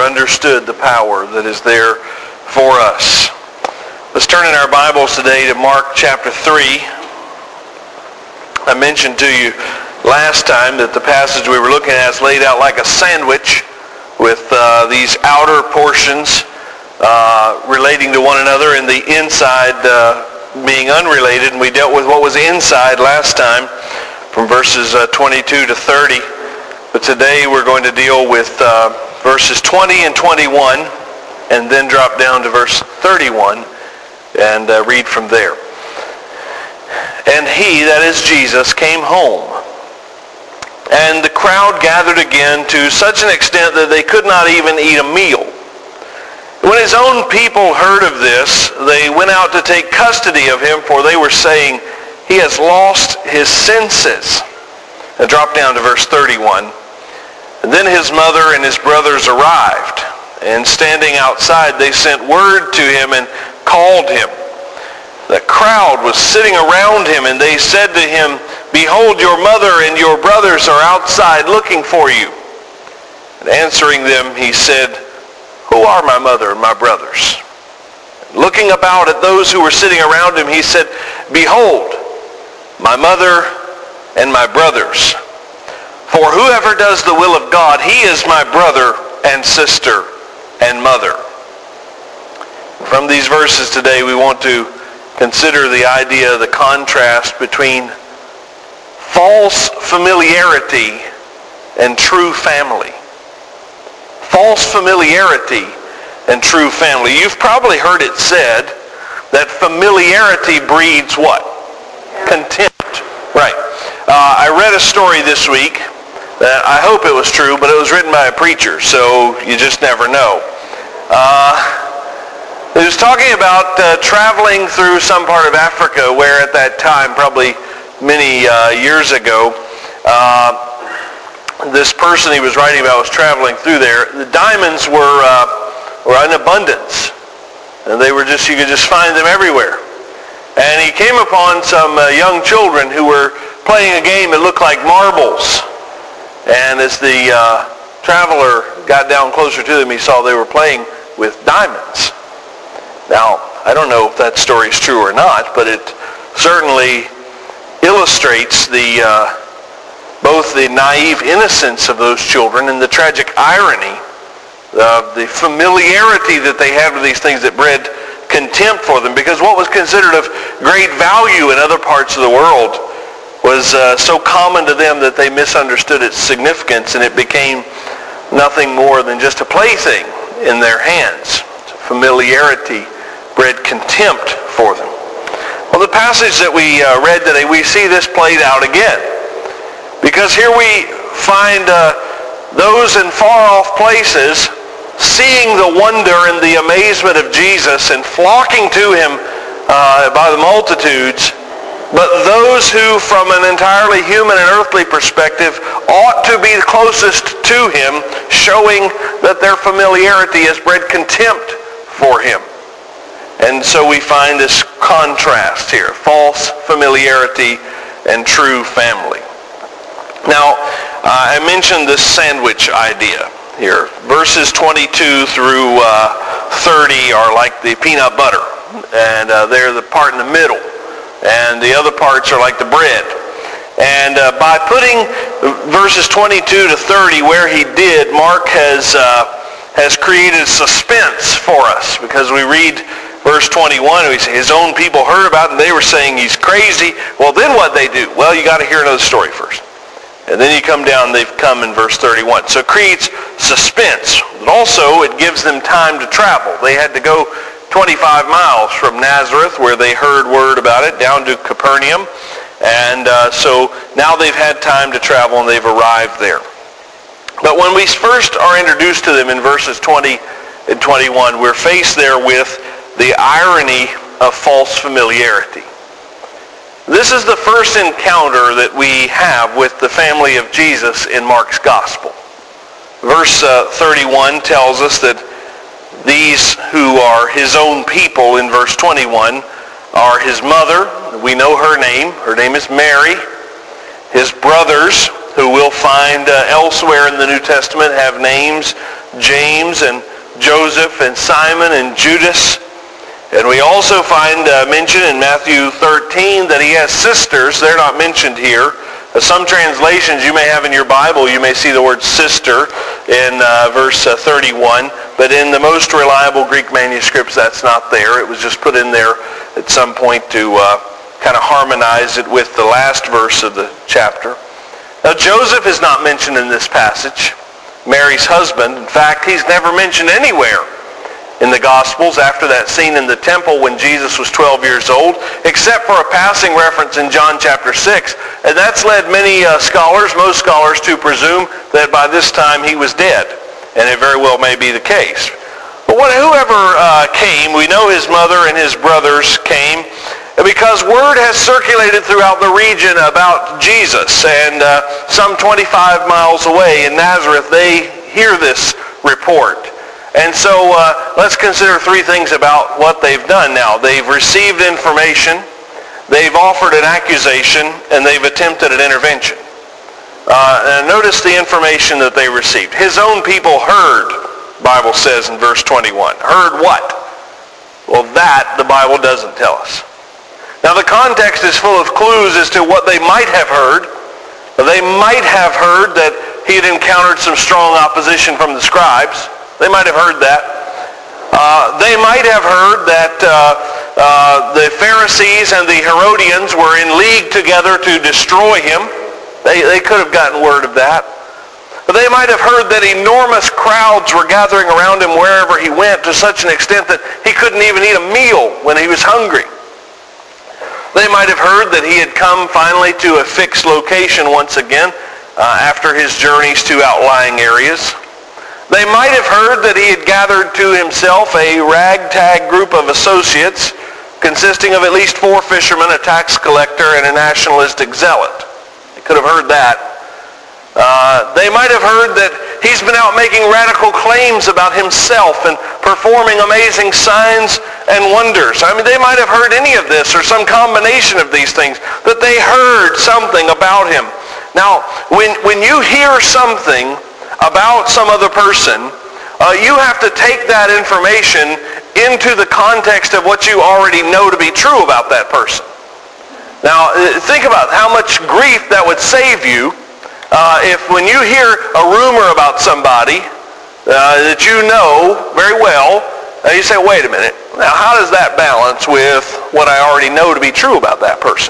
understood the power that is there for us. Let's turn in our Bibles today to Mark chapter 3. I mentioned to you last time that the passage we were looking at is laid out like a sandwich with these outer portions relating to one another and the inside being unrelated. And we dealt with what was inside last time from verses 22 to 30. But today we're going to deal with verses 20 and 21 and then drop down to verse 31 and read from there. And he, that is Jesus, came home. And the crowd gathered again to such an extent that they could not even eat a meal. When his own people heard of this, they went out to take custody of him, for they were saying, he has lost his senses. Now drop down to verse 31. And then his mother and his brothers arrived, and standing outside, they sent word to him and called him. The crowd was sitting around him, and they said to him, behold, your mother and your brothers are outside looking for you. And answering them, he said, who are my mother and my brothers? And looking about at those who were sitting around him, he said, behold, my mother and my brothers. For whoever does the will of God, he is my brother and sister and mother. From these verses today, we want to consider the idea, the contrast between false familiarity and true family. False familiarity and true family. You've probably heard it said that familiarity breeds what? Contempt. Right. I read a story this week that I hope it was true, but it was written by a preacher, so you just never know. It was talking about traveling through some part of Africa where at that time, probably many years ago, this person he was writing about was traveling through there. The diamonds were in abundance, and they were you could just find them everywhere. And he came upon some young children who were playing a game that looked like marbles. And as the traveler got down closer to them, he saw they were playing with diamonds. Now, I don't know if that story is true or not, but it certainly illustrates both the naive innocence of those children and the tragic irony of the familiarity that they had with these things that bred contempt for them, because what was considered of great value in other parts of the world was so common to them that they misunderstood its significance, and it became nothing more than just a plaything in their hands. Familiarity bred contempt for them. Well, the passage that we read today, we see this played out again. Because here we find those in far-off places seeing the wonder and the amazement of Jesus and flocking to him by the multitudes, but those who, from an entirely human and earthly perspective, ought to be closest to him, showing that their familiarity has bred contempt for him. And so we find this contrast here, false familiarity and true family. Now, I mentioned this sandwich idea here. Verses 22 through 30 are like the peanut butter, and they're the part in the middle. And the other parts are like the bread. And by putting verses 22 to 30 where he did, Mark has created suspense for us, because we read verse 21, we say his own people heard about it and they were saying he's crazy. Well, then what they do? Well, you got to hear another story first. And then you come down, they've come in verse 31. So it creates suspense. But also it gives them time to travel. They had to go 25 miles from Nazareth, where they heard word about it, down to Capernaum. And so now they've had time to travel and they've arrived there. But when we first are introduced to them in verses 20 and 21, we're faced there with the irony of false familiarity. This is the first encounter that we have with the family of Jesus in Mark's gospel. Verse 31 tells us that these who are his own people in verse 21 are his mother. We know her name. Her name is Mary. His brothers, who we'll find elsewhere in the New Testament have names, James and Joseph and Simon and Judas. And we also find mention in Matthew 13 that he has sisters. They're not mentioned here. Some translations you may have in your Bible, you may see the word sister in verse 31. But in the most reliable Greek manuscripts, that's not there. It was just put in there at some point to kind of harmonize it with the last verse of the chapter. Now, Joseph is not mentioned in this passage, Mary's husband. In fact, he's never mentioned anywhere in the Gospels after that scene in the temple when Jesus was 12 years old, except for a passing reference in John chapter 6. And that's led many scholars, most scholars, to presume that by this time he was dead. And it very well may be the case. But whoever came, we know his mother and his brothers came, because word has circulated throughout the region about Jesus. And some 25 miles away in Nazareth, they hear this report. And so let's consider three things about what they've done now. They've received information, they've offered an accusation, and they've attempted an intervention. And notice the information that they received. His own people heard, Bible says in verse 21. Heard what? Well, that the Bible doesn't tell us. Now the context is full of clues as to what they might have heard. They might have heard that he had encountered some strong opposition from the scribes. They might have heard that. They might have heard that the Pharisees and the Herodians were in league together to destroy him. They could have gotten word of that. But they might have heard that enormous crowds were gathering around him wherever he went to such an extent that he couldn't even eat a meal when he was hungry. They might have heard that he had come finally to a fixed location once again after his journeys to outlying areas. They might have heard that he had gathered to himself a ragtag group of associates consisting of at least 4 fishermen, a tax collector, and a nationalistic zealot. They could have heard that. They might have heard that he's been out making radical claims about himself and performing amazing signs and wonders. I mean, they might have heard any of this or some combination of these things, that they heard something about him. Now, when you hear something about some other person, you have to take that information into the context of what you already know to be true about that person. Now, think about how much grief that would save you if when you hear a rumor about somebody that you know very well, you say, wait a minute, now how does that balance with what I already know to be true about that person?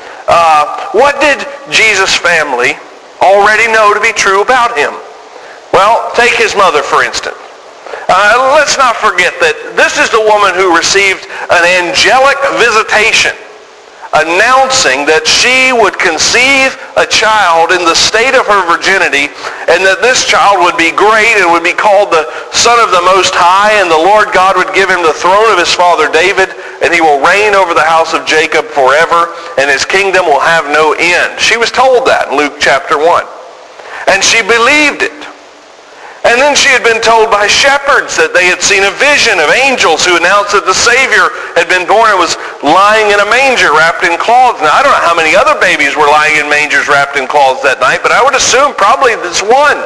What did Jesus' family already know to be true about him? Well, take his mother, for instance. Let's not forget that this is the woman who received an angelic visitation announcing that she would conceive a child in the state of her virginity, and that this child would be great and would be called the Son of the Most High, and the Lord God would give him the throne of his father David, and he will reign over the house of Jacob forever, and his kingdom will have no end. She was told that in Luke chapter 1. And she believed it. And then she had been told by shepherds that they had seen a vision of angels who announced that the Savior had been born and was lying in a manger wrapped in cloths. Now, I don't know how many other babies were lying in mangers wrapped in cloths that night, but I would assume probably this one.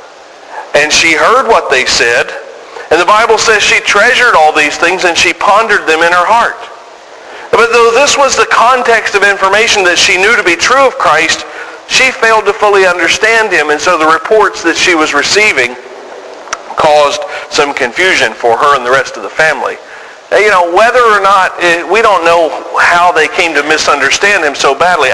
And she heard what they said, and the Bible says she treasured all these things and she pondered them in her heart. But though this was the context of information that she knew to be true of Christ, she failed to fully understand him, and so the reports that she was receiving caused some confusion for her and the rest of the family. You know, whether or not, we don't know how they came to misunderstand him so badly.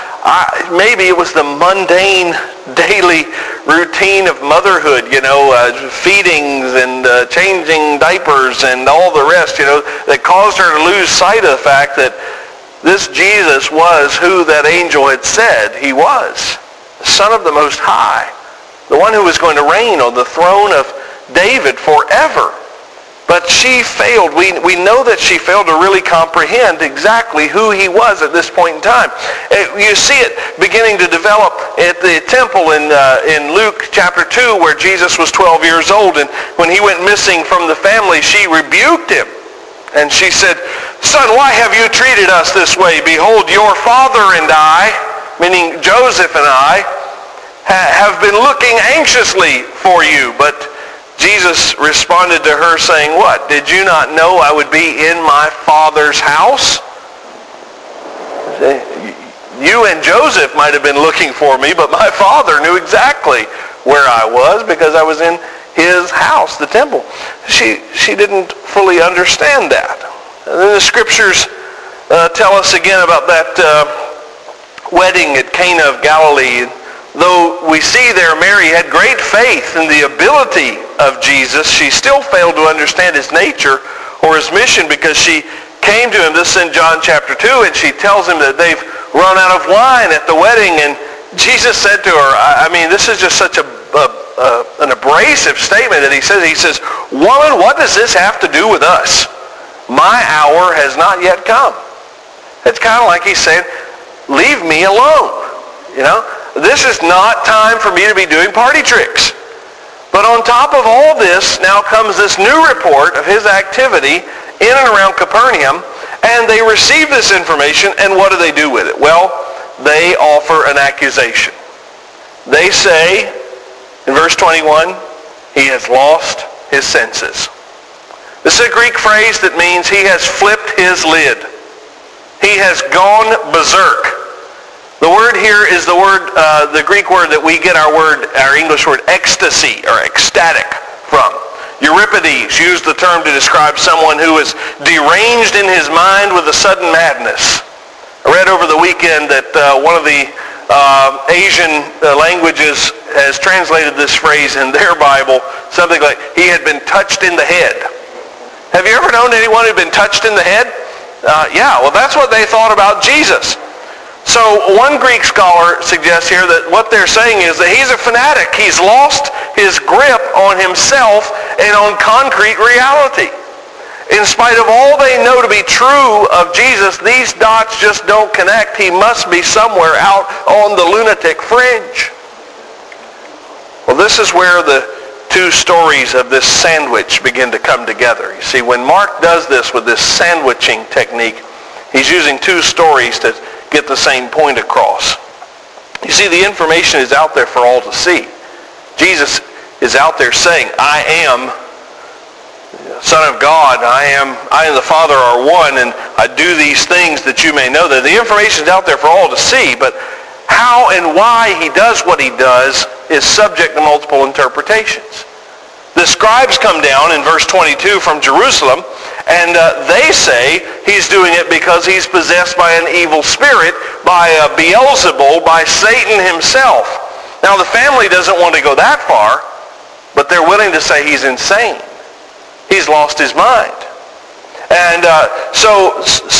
Maybe it was the mundane daily routine of motherhood, you know, feedings and changing diapers and all the rest, you know, that caused her to lose sight of the fact that this Jesus was who that angel had said he was, the Son of the Most High, the one who was going to reign on the throne of David forever. But she failed. We know that she failed to really comprehend exactly who he was at this point in time. You see it beginning to develop at the temple in Luke chapter 2, where Jesus was 12 years old, and when he went missing from the family, she rebuked him. And she said, "Son, why have you treated us this way? Behold, your father and I," meaning Joseph and I, have been looking anxiously for you. But Jesus responded to her saying, what? Did you not know I would be in my Father's house? You and Joseph might have been looking for me, but my Father knew exactly where I was because I was in his house, the temple. She didn't fully understand that. And then the scriptures tell us again about that wedding at Cana of Galilee. Though we see there Mary had great faith in the ability of Jesus, she still failed to understand his nature or his mission because she came to him, this is in John chapter 2, and she tells him that they've run out of wine at the wedding. And Jesus said to her, I mean, this is just such an abrasive statement that he says, woman, what does this have to do with us? My hour has not yet come. It's kind of like he's saying, leave me alone. You know, this is not time for me to be doing party tricks. But on top of all this, now comes this new report of his activity in and around Capernaum, and they receive this information, and what do they do with it? Well, they offer an accusation. They say, in verse 21, he has lost his senses. This is a Greek phrase that means he has flipped his lid. He has gone berserk. The word here is the Greek word that we get our English word ecstasy or ecstatic from. Euripides used the term to describe someone who is deranged in his mind with a sudden madness. I read over the weekend that one of the Asian languages has translated this phrase in their Bible, something like, he had been touched in the head. Have you ever known anyone who had been touched in the head? Yeah, well that's what they thought about Jesus. So one Greek scholar suggests here that what they're saying is that he's a fanatic. He's lost his grip on himself and on concrete reality. In spite of all they know to be true of Jesus, these dots just don't connect. He must be somewhere out on the lunatic fringe. Well, this is where the two stories of this sandwich begin to come together. You see, when Mark does this with this sandwiching technique, he's using two stories to get the same point across. You see, the information is out there for all to see. Jesus is out there saying, I am Son of God. I and the Father are one, and I do these things that you may know. That the information is out there for all to see, but how and why he does what he does is subject to multiple interpretations. The scribes come down in verse 22 from Jerusalem, and they say he's doing it because he's possessed by an evil spirit, by Beelzebul, by Satan himself. Now the family doesn't want to go that far, but they're willing to say he's insane. He's lost his mind. And so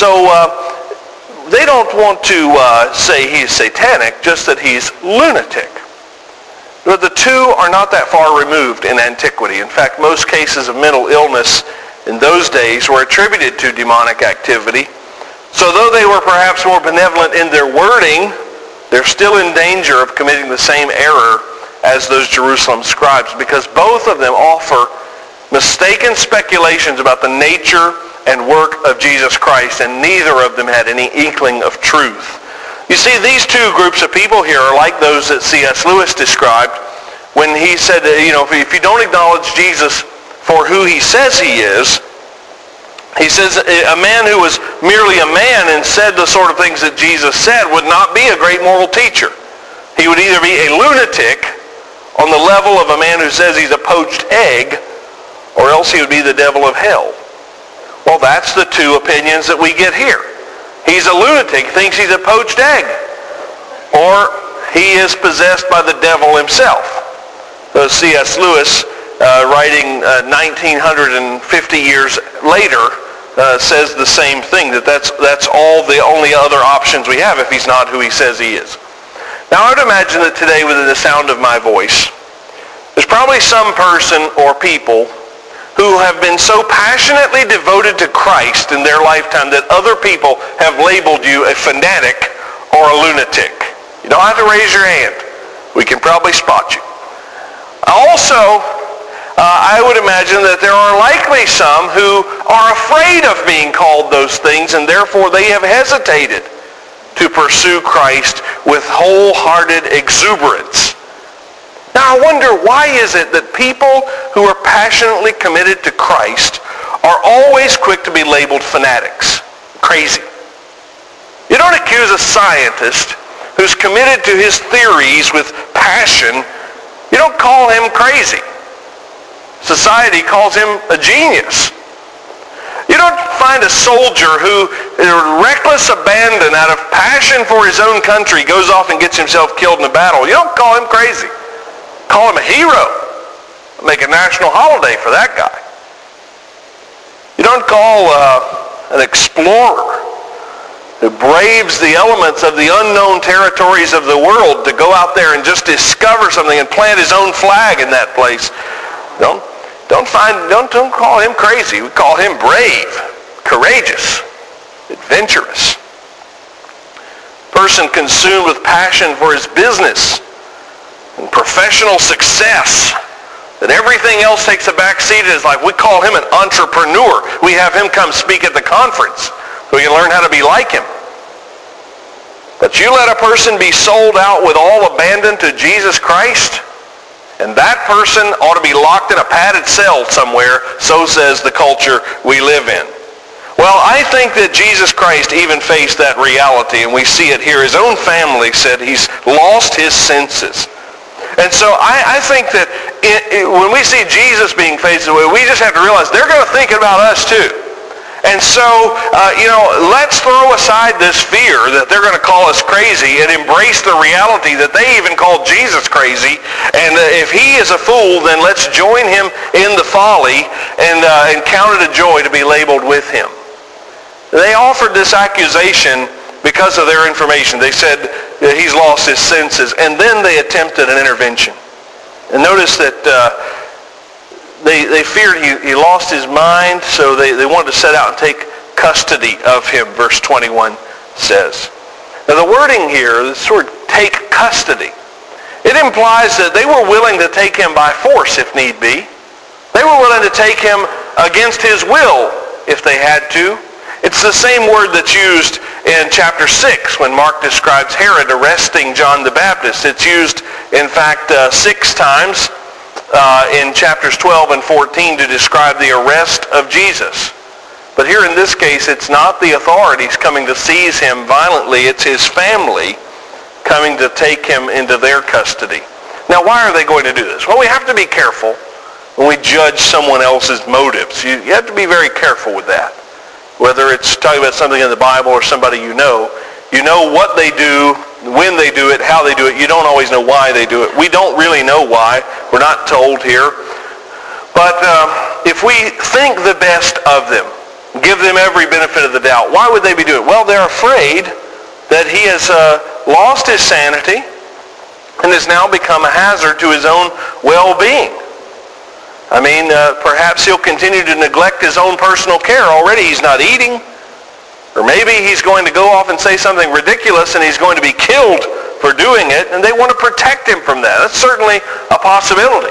they don't want to say he's satanic, just that he's lunatic. But the two are not that far removed in antiquity. In fact, most cases of mental illness in those days were attributed to demonic activity. So though they were perhaps more benevolent in their wording, they're still in danger of committing the same error as those Jerusalem scribes, because both of them offer mistaken speculations about the nature and work of Jesus Christ, and neither of them had any inkling of truth. You see, these two groups of people here are like those that C.S. Lewis described when he said that, if you don't acknowledge Jesus for who he says he is, he says a man who was merely a man and said the sort of things that Jesus said would not be a great moral teacher. He would either be a lunatic on the level of a man who says he's a poached egg, or else he would be the devil of hell. Well, that's the two opinions that we get here. He's a lunatic, thinks he's a poached egg, or he is possessed by the devil himself. So C.S. Lewis, writing 1950 years later, says the same thing, that's all the only other options we have if he's not who he says he is. Now I would imagine that today, within the sound of my voice, there's probably some person or people who have been so passionately devoted to Christ in their lifetime that other people have labeled you a fanatic or a lunatic. You don't have to raise your hand. We can probably spot you. Also, I would imagine that there are likely some who are afraid of being called those things, and therefore they have hesitated to pursue Christ with wholehearted exuberance Now I wonder, why is it that people who are passionately committed to Christ are always quick to be labeled fanatics, crazy? You don't accuse a scientist who's committed to his theories with passion, you don't call him crazy. Society calls him a genius. You don't find a soldier who, in reckless abandon out of passion for his own country, goes off and gets himself killed in a battle. You don't call him crazy. Call him a hero. Make a national holiday for that guy. You don't call an explorer who braves the elements of the unknown territories of the world to go out there and just discover something and plant his own flag in that place. Don't call him crazy. We call him brave, courageous, adventurous. Person consumed with passion for his business and professional success, that everything else takes a back seat in his life. We call him an entrepreneur. We have him come speak at the conference so we can learn how to be like him. But you let a person be sold out with all abandon to Jesus Christ, and that person ought to be locked in a padded cell somewhere, so says the culture we live in. Well, I think that Jesus Christ even faced that reality, and we see it here. His own family said he's lost his senses. And so I think that when we see Jesus being faced this way, we just have to realize they're going to think about us too. And so, let's throw aside this fear that they're going to call us crazy and embrace the reality that they even called Jesus crazy. And if he is a fool, then let's join him in the folly and count it a joy to be labeled with him. They offered this accusation because of their information. They said that he's lost his senses, and then they attempted an intervention. And notice that they feared he lost his mind, so they wanted to set out and take custody of him, verse 21 says. Now the wording here, this word take custody, it implies that they were willing to take him by force if need be. They were willing to take him against his will if they had to. It's the same word that's used in chapter 6 when Mark describes Herod arresting John the Baptist. It's used, in fact, 6 times in chapters 12 and 14 to describe the arrest of Jesus. But here in this case, it's not the authorities coming to seize him violently. It's his family coming to take him into their custody. Now, why are they going to do this? Well, we have to be careful when we judge someone else's motives. You have to be very careful with that. Whether it's talking about something in the Bible or somebody you know what they do, when they do it, how they do it. You don't always know why they do it. We don't really know why. We're not told here. But if we think the best of them, give them every benefit of the doubt, why would they be doing it? Well, they're afraid that he has lost his sanity and has now become a hazard to his own well-being. I mean, perhaps he'll continue to neglect his own personal care. Already he's not eating. Or maybe he's going to go off and say something ridiculous and he's going to be killed for doing it, and they want to protect him from that. That's certainly a possibility.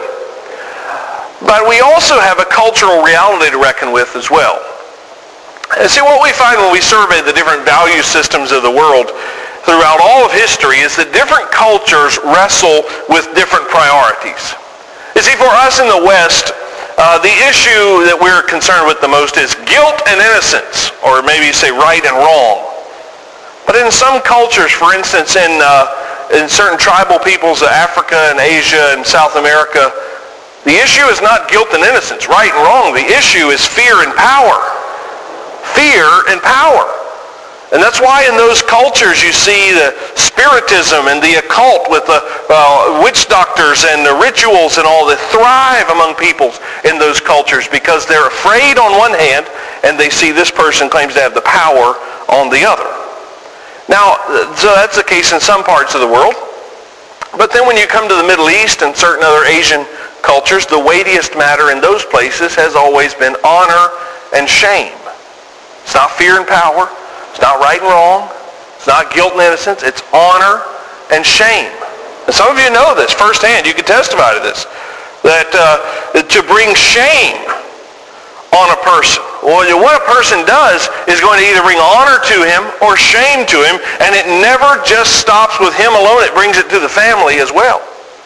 But we also have a cultural reality to reckon with as well. And see, what we find when we survey the different value systems of the world throughout all of history is that different cultures wrestle with different priorities. You see, for us in the West, the issue that we're concerned with the most is guilt and innocence, or maybe you say right and wrong. But in some cultures, for instance, in certain tribal peoples of Africa and Asia and South America, the issue is not guilt and innocence, right and wrong. The issue is fear and power. Fear and power. And that's why in those cultures you see the spiritism and the occult with the witch doctors and the rituals and all that thrive among peoples in those cultures, because they're afraid on one hand and they see this person claims to have the power on the other. Now, so that's the case in some parts of the world. But then when you come to the Middle East and certain other Asian cultures, the weightiest matter in those places has always been honor and shame. It's not fear and power. It's not right and wrong. It's not guilt and innocence. It's honor and shame. And some of you know this firsthand. You can testify to this. That to bring shame on a person. Well, what a person does is going to either bring honor to him or shame to him, and it never just stops with him alone. It brings it to the family as well.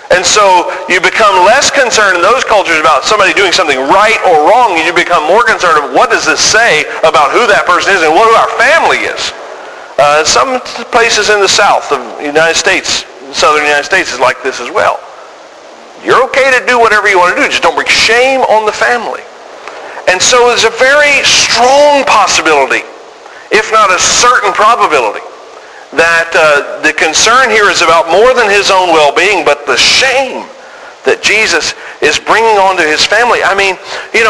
And so you become less concerned in those cultures about somebody doing something right or wrong, and you become more concerned of what does this say about who that person is and who our family is. Some places in the South of the United States, southern United States, is like this as well. You're okay to do whatever you want to do, just don't bring shame on the family. And so there's a very strong possibility, if not a certain probability, that the concern here is about more than his own well-being, but the shame that Jesus is bringing onto his family. I mean,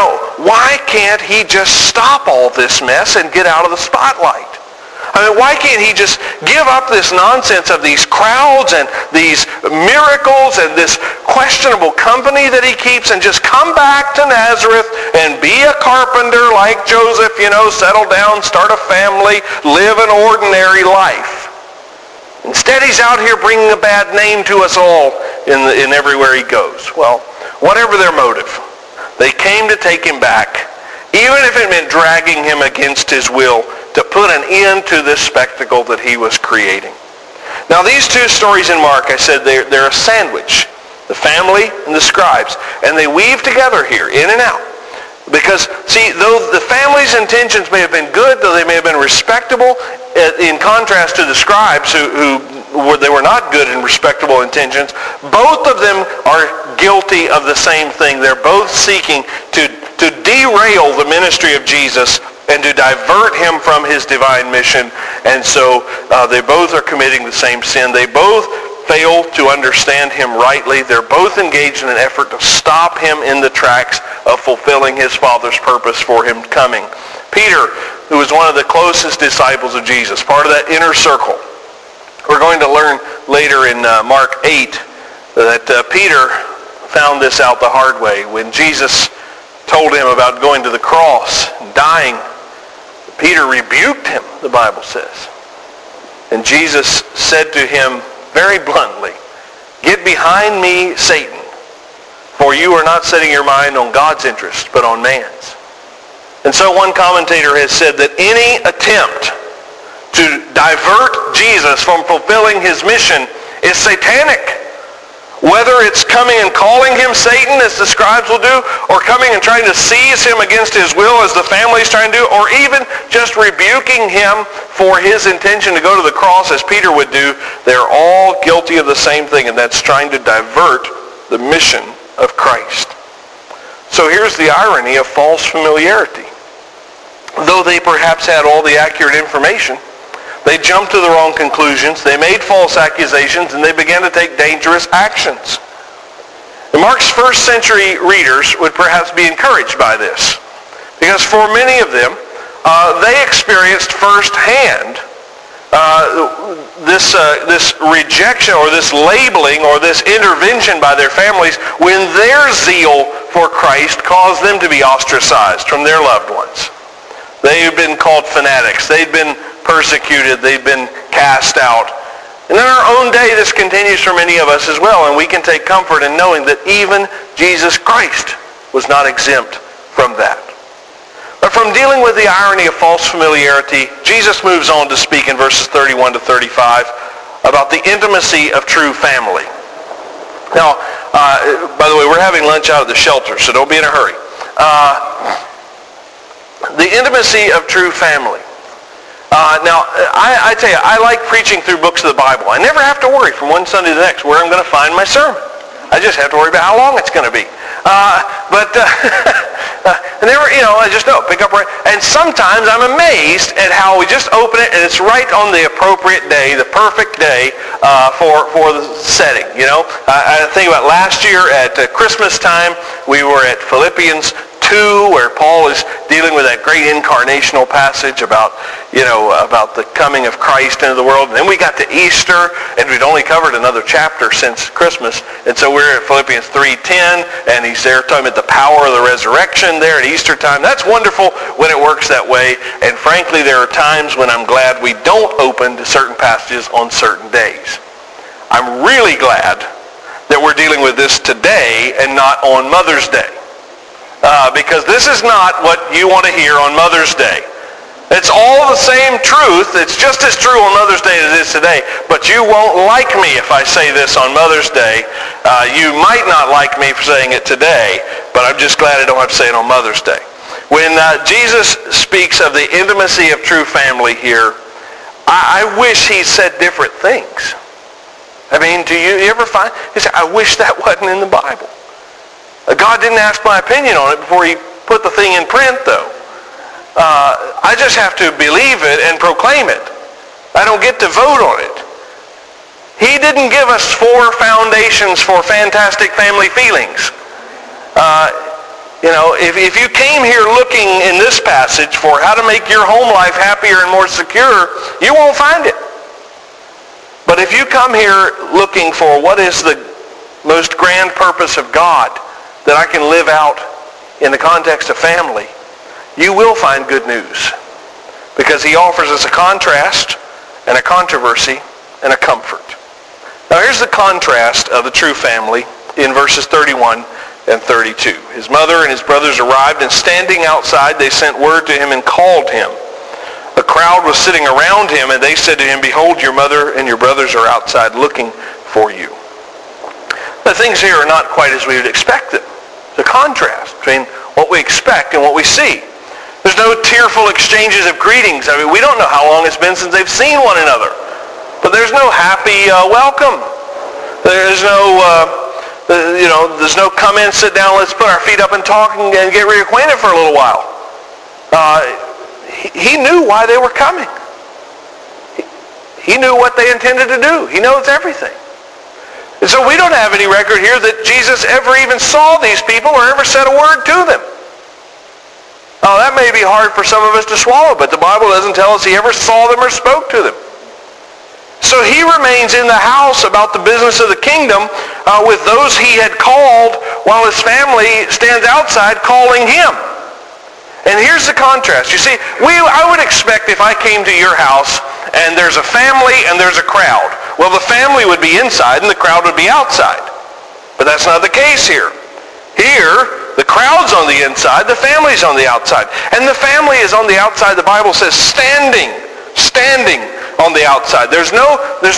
why can't he just stop all this mess and get out of the spotlight? I mean, why can't he just give up this nonsense of these crowds and these miracles and this questionable company that he keeps and just come back to Nazareth and be a carpenter like Joseph, settle down, start a family, live an ordinary life? Instead, he's out here bringing a bad name to us all in everywhere he goes. Well, whatever their motive, they came to take him back, even if it meant dragging him against his will, to put an end to this spectacle that he was creating. Now, these two stories in Mark, I said, they're a sandwich. The family and the scribes. And they weave together here, in and out. Because, see, though the family's intentions may have been good, though they may have been respectable, in contrast to the scribes who they were not good and respectable intentions, both of them are guilty of the same thing. They're both seeking to derail the ministry of Jesus and to divert him from his divine mission. And so they both are committing the same sin. They both fail to understand him rightly. They're both engaged in an effort to stop him in the tracks of fulfilling his Father's purpose for him coming. Peter, who was one of the closest disciples of Jesus, part of that inner circle. We're going to learn later in Mark 8 that Peter found this out the hard way. When Jesus told him about going to the cross and dying, Peter rebuked him, the Bible says. And Jesus said to him very bluntly, "Get behind me, Satan, for you are not setting your mind on God's interest, but on man's." And so one commentator has said that any attempt to divert Jesus from fulfilling his mission is satanic. Whether it's coming and calling him Satan, as the scribes will do, or coming and trying to seize him against his will, as the family's trying to do, or even just rebuking him for his intention to go to the cross, as Peter would do, they're all guilty of the same thing, and that's trying to divert the mission of Christ. So here's the irony of false familiarity. Though they perhaps had all the accurate information, they jumped to the wrong conclusions, they made false accusations, and they began to take dangerous actions. And Mark's first century readers would perhaps be encouraged by this, because for many of them, they experienced firsthand this rejection or this labeling or this intervention by their families when their zeal for Christ caused them to be ostracized from their loved ones. They had been called fanatics. They'd been persecuted. They'd been cast out. And in our own day, this continues for many of us as well, and we can take comfort in knowing that even Jesus Christ was not exempt from that. But from dealing with the irony of false familiarity, Jesus moves on to speak in verses 31 to 35 about the intimacy of true family. Now, by the way, we're having lunch out at the shelter, so don't be in a hurry. The intimacy of true family. Now, I tell you, I like preaching through books of the Bible. I never have to worry from one Sunday to the next where I'm going to find my sermon. I just have to worry about how long it's going to be. And never, I just know, pick up right. And sometimes I'm amazed at how we just open it and it's right on the appropriate day, the perfect day for the setting. I think about last year at Christmas time, we were at Philippians 2, where Paul is dealing with that great incarnational passage about the coming of Christ into the world. And then we got to Easter, and we'd only covered another chapter since Christmas. And so we're at Philippians 3:10, and he's there talking about the power of the resurrection there at Easter time. That's wonderful when it works that way. And frankly, there are times when I'm glad we don't open to certain passages on certain days. I'm really glad that we're dealing with this today and not on Mother's Day. Because this is not what you want to hear on Mother's Day. It's all the same truth. It's just as true on Mother's Day as it is today. But you won't like me if I say this on Mother's Day. You might not like me for saying it today, but I'm just glad I don't have to say it on Mother's Day. When Jesus speaks of the intimacy of true family here, I wish he said different things. I mean, do you ever find, I wish that wasn't in the Bible. God didn't ask my opinion on it before he put the thing in print, though. I just have to believe it and proclaim it. I don't get to vote on it. He didn't give us 4 foundations for fantastic family feelings. If you came here looking in this passage for how to make your home life happier and more secure, you won't find it. But if you come here looking for what is the most grand purpose of God that I can live out in the context of family, you will find good news, because he offers us a contrast and a controversy and a comfort. Now here's the contrast of the true family in verses 31 and 32. His mother and his brothers arrived, and standing outside they sent word to him and called him. A crowd was sitting around him, and they said to him, "Behold, your mother and your brothers are outside looking for you." The things here are not quite as we would expect them. The contrast between what we expect and what we see. There's no tearful exchanges of greetings. I mean, we don't know how long it's been since they've seen one another. But there's no happy welcome. There's no come in, sit down, let's put our feet up and talk and get reacquainted for a little while. He knew why they were coming. He knew what they intended to do. He knows everything. And so we don't have any record here that Jesus ever even saw these people or ever said a word to them. Oh, that may be hard for some of us to swallow, but the Bible doesn't tell us he ever saw them or spoke to them. So he remains in the house about the business of the kingdom with those he had called, while his family stands outside calling him. And here's the contrast. You see, I would expect if I came to your house and there's a family and there's a crowd, well, the family would be inside and the crowd would be outside. But that's not the case here. Here, the crowd's on the inside, the family's on the outside. And the family is on the outside, the Bible says, standing on the outside. There's no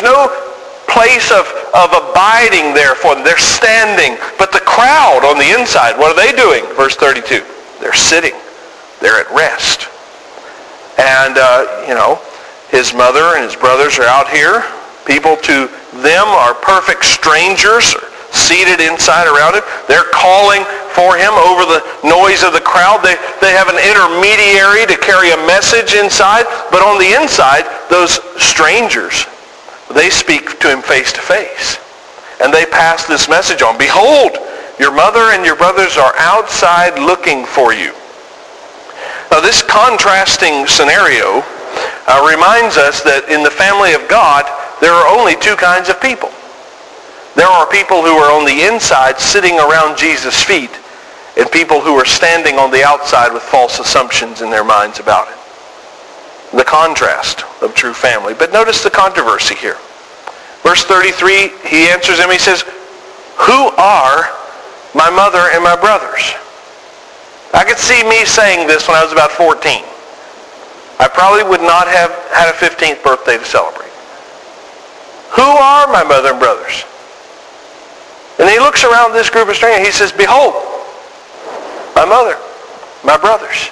place of abiding there for them. They're standing. But the crowd on the inside, what are they doing? Verse 32. They're sitting. They're at rest. And, his mother and his brothers are out here. People to them are perfect strangers, seated inside around him. They're calling for him over the noise of the crowd. They have an intermediary to carry a message inside. But on the inside, those strangers, they speak to him face to face. And they pass this message on. Behold, your mother and your brothers are outside looking for you. Now this contrasting scenario reminds us that in the family of God, there are only 2 kinds of people. There are people who are on the inside sitting around Jesus' feet, and people who are standing on the outside with false assumptions in their minds about it. The contrast of true family. But notice the controversy here. Verse 33, he answers him, he says, "Who are my mother and my brothers?" I could see me saying this when I was about 14. I probably would not have had a 15th birthday to celebrate. Who are my mother and brothers? And he looks around this group of strangers. He says, "Behold, my mother, my brothers."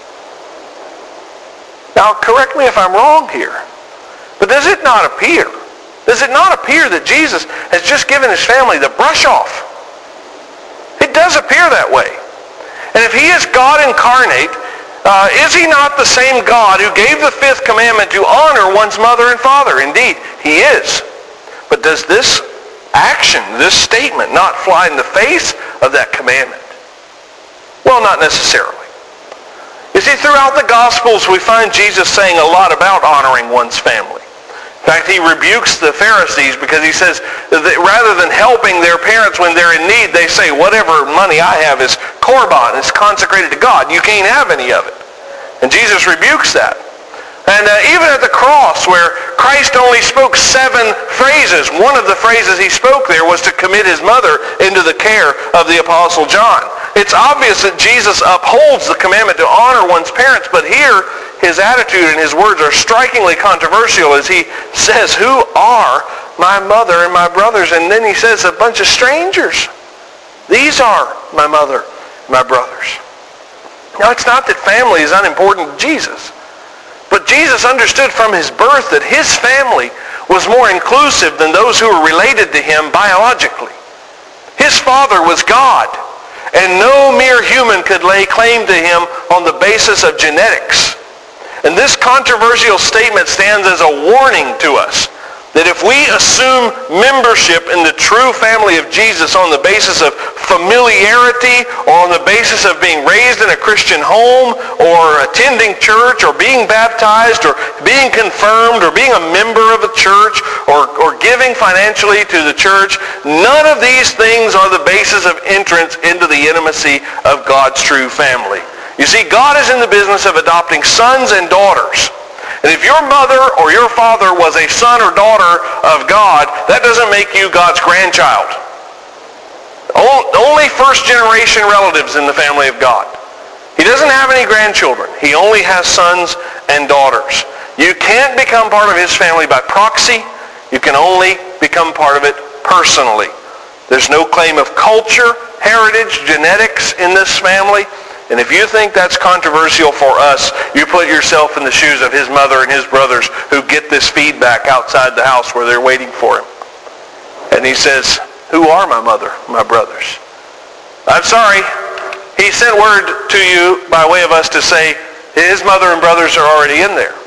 Now, correct me if I'm wrong here, but does it not appear that Jesus has just given his family the brush off? It does appear that way. And if he is God incarnate, is he not the same God who gave the 5th commandment to honor one's mother and father? Indeed, he is. But does this action, this statement, not fly in the face of that commandment? Well, not necessarily. You see, throughout the Gospels, we find Jesus saying a lot about honoring one's family. In fact, he rebukes the Pharisees because he says that rather than helping their parents when they're in need, they say, whatever money I have is korban, it's consecrated to God. You can't have any of it. And Jesus rebukes that. And even at the cross, where Christ only spoke 7 phrases, one of the phrases he spoke there was to commit his mother into the care of the Apostle John. It's obvious that Jesus upholds the commandment to honor one's parents, but here his attitude and his words are strikingly controversial as he says, who are my mother and my brothers? And then he says, a bunch of strangers. These are my mother and my brothers. Now, it's not that family is unimportant to Jesus. But Jesus understood from his birth that his family was more inclusive than those who were related to him biologically. His father was God, and no mere human could lay claim to him on the basis of genetics. And this controversial statement stands as a warning to us that if we assume membership in the true family of Jesus on the basis of familiarity or on the basis of being raised in a Christian home or attending church or being baptized or being confirmed or being a member of a church or giving financially to the church, none of these things are the basis of entrance into the intimacy of God's true family. You see, God is in the business of adopting sons and daughters. And if your mother or your father was a son or daughter of God, that doesn't make you God's grandchild. Only first-generation relatives in the family of God. He doesn't have any grandchildren. He only has sons and daughters. You can't become part of his family by proxy. You can only become part of it personally. There's no claim of culture, heritage, genetics in this family. And if you think that's controversial for us, you put yourself in the shoes of his mother and his brothers who get this feedback outside the house where they're waiting for him. And he says, who are my mother, my brothers? I'm sorry. He sent word to you by way of us to say his mother and brothers are already in there.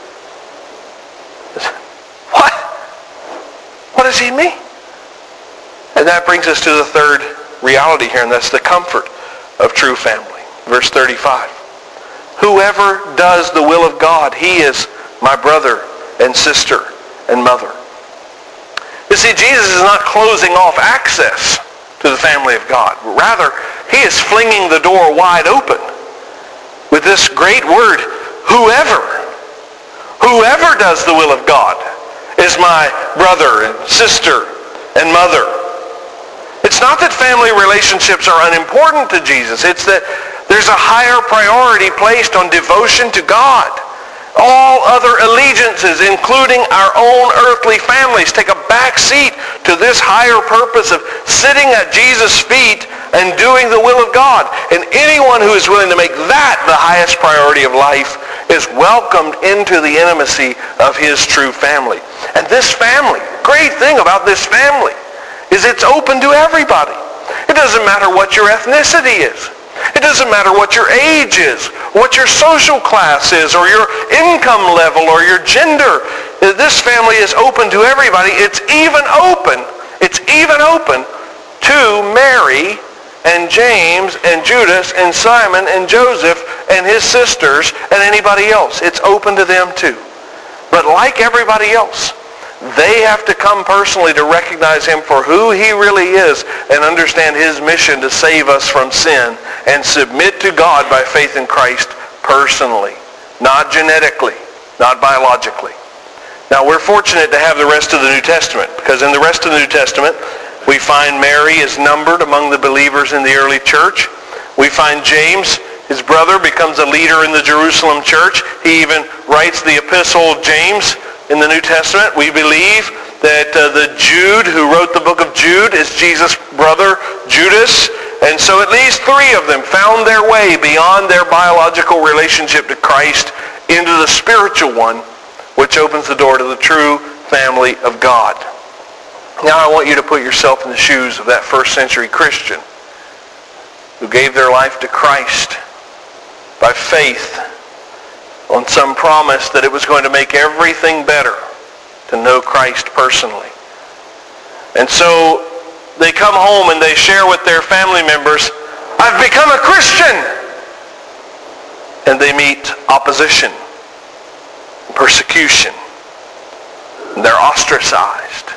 What? What does he mean? And that brings us to the third reality here, and that's the comfort of true family. Verse 35. Whoever does the will of God, he is my brother and sister and mother. You see, Jesus is not closing off access to the family of God. Rather, he is flinging the door wide open with this great word, whoever. Whoever does the will of God is my brother and sister and mother. It's not that family relationships are unimportant to Jesus. It's that there's a higher priority placed on devotion to God. All other allegiances, including our own earthly families, take a back seat to this higher purpose of sitting at Jesus' feet and doing the will of God. And anyone who is willing to make that the highest priority of life is welcomed into the intimacy of his true family. And this family, great thing about this family, is it's open to everybody. It doesn't matter what your ethnicity is. It doesn't matter what your age is, what your social class is, or your income level, or your gender. This family is open to everybody. It's even open to Mary and James and Judas and Simon and Joseph and his sisters and anybody else. It's open to them too. But like everybody else, they have to come personally to recognize him for who he really is and understand his mission to save us from sin and submit to God by faith in Christ personally, not genetically, not biologically. Now, we're fortunate to have the rest of the New Testament, because in the rest of the New Testament, we find Mary is numbered among the believers in the early church. We find James, his brother, becomes a leader in the Jerusalem church. He even writes the epistle of James in the New Testament. We believe that the Jude who wrote the book of Jude is Jesus' brother Judas. And so at least three of them found their way beyond their biological relationship to Christ into the spiritual one, which opens the door to the true family of God. Now I want you to put yourself in the shoes of that first century Christian who gave their life to Christ by faith on some promise that it was going to make everything better to know Christ personally. And so they come home and they share with their family members, I've become a Christian! And they meet opposition, persecution, and they're ostracized.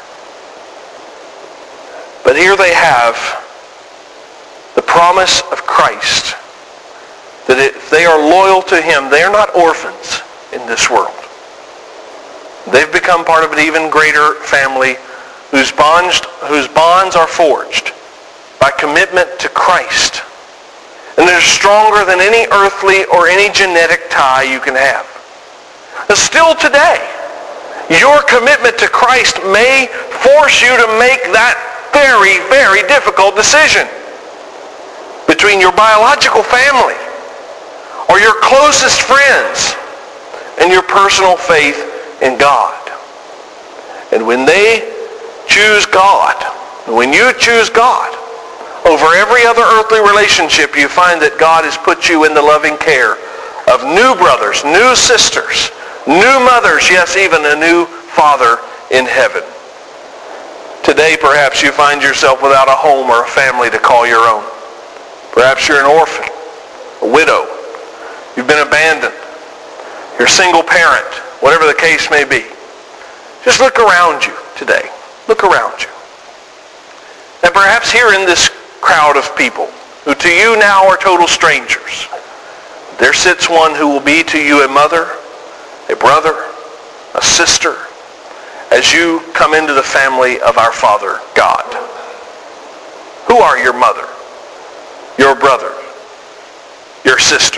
But here they have the promise of Christ, that if they are loyal to him, they are not orphans in this world. They've become part of an even greater family whose bonds are forged by commitment to Christ. And they're stronger than any earthly or any genetic tie you can have. Still today, your commitment to Christ may force you to make that very, very difficult decision between your biological family or your closest friends and your personal faith in God. And when they choose God, when you choose God over every other earthly relationship, you find that God has put you in the loving care of new brothers, new sisters, new mothers, yes, even a new Father in heaven. Today, perhaps you find yourself without a home or a family to call your own. Perhaps you're an orphan, a widow. You've been abandoned. You're a single parent, whatever the case may be. Just look around you today. Look around you. And perhaps here in this crowd of people, who to you now are total strangers, there sits one who will be to you a mother, a brother, a sister, as you come into the family of our Father, God. Who are your mother, your brother, your sister?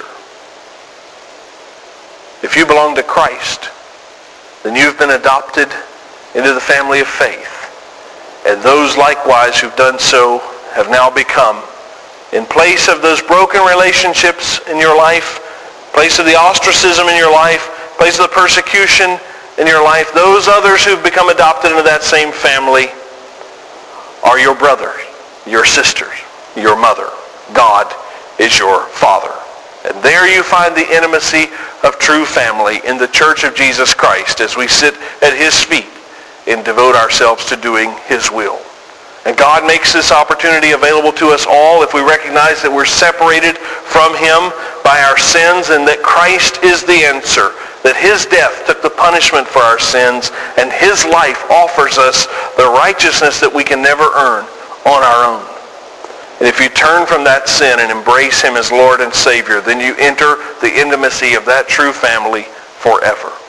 If you belong to Christ, then you've been adopted into the family of faith. And those likewise who've done so have now become, in place of those broken relationships in your life, in place of the ostracism in your life, in place of the persecution in your life, those others who've become adopted into that same family are your brothers, your sisters, your mother. God is your Father. And there you find the intimacy of true family in the Church of Jesus Christ as we sit at his feet and devote ourselves to doing his will. And God makes this opportunity available to us all if we recognize that we're separated from him by our sins and that Christ is the answer, that his death took the punishment for our sins and his life offers us the righteousness that we can never earn on our own. And if you turn from that sin and embrace him as Lord and Savior, then you enter the intimacy of that true family forever.